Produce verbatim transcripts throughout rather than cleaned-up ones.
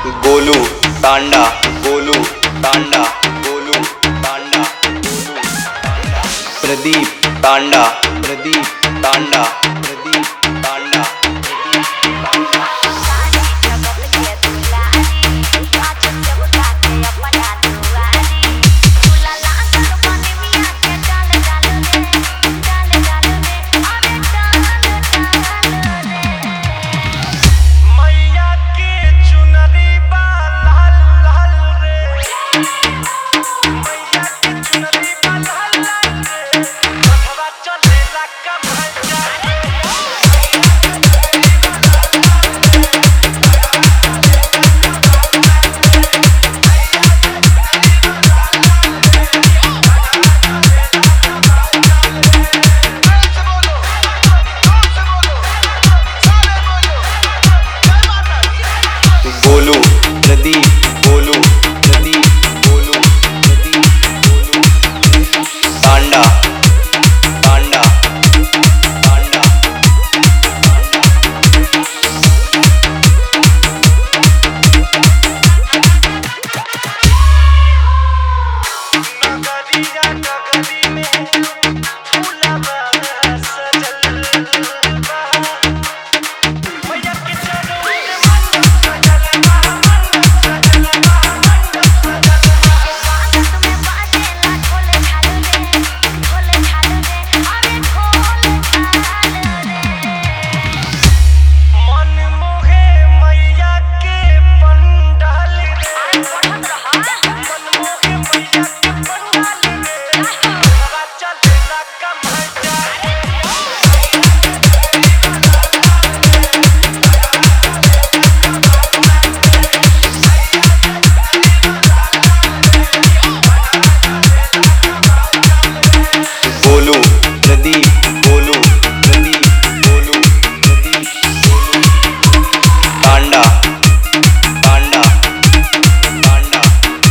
गोलू तांडा गोलू तांडा गोलू तांडा गोलू तांडा प्रदीप तांडा प्रदीप तांडा प्रदीप तांडा प्रदीप तांडा गोलू प्रदीप गोलू प्रदीप गोलू प्रदीप गोलू तांडा तांडा तांडा नगरिया नगरी में फूला बाग सजल बा भैया के चलो गोलू प्रदीप गोलू प्रदीप गोलू प्रदीप गोलू तांडा तांडा तांडा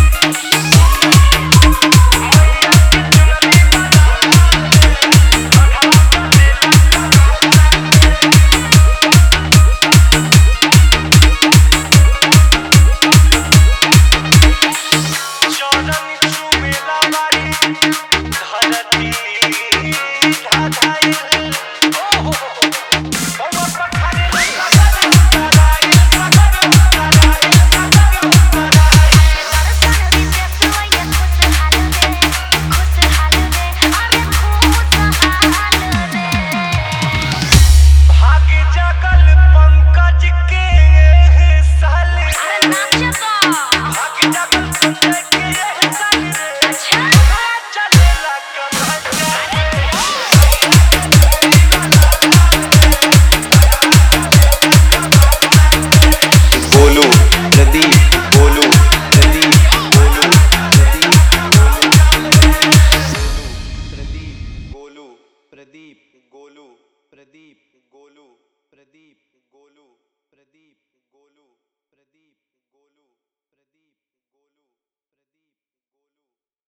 गोलू प्रदीप गोलू प्रदीप गोलू प्रदीप गोलू प्रदीप गोलू प्रदीप गोलू प्रदीप गोलू प्रदीप गोलू प्रदीप गोलू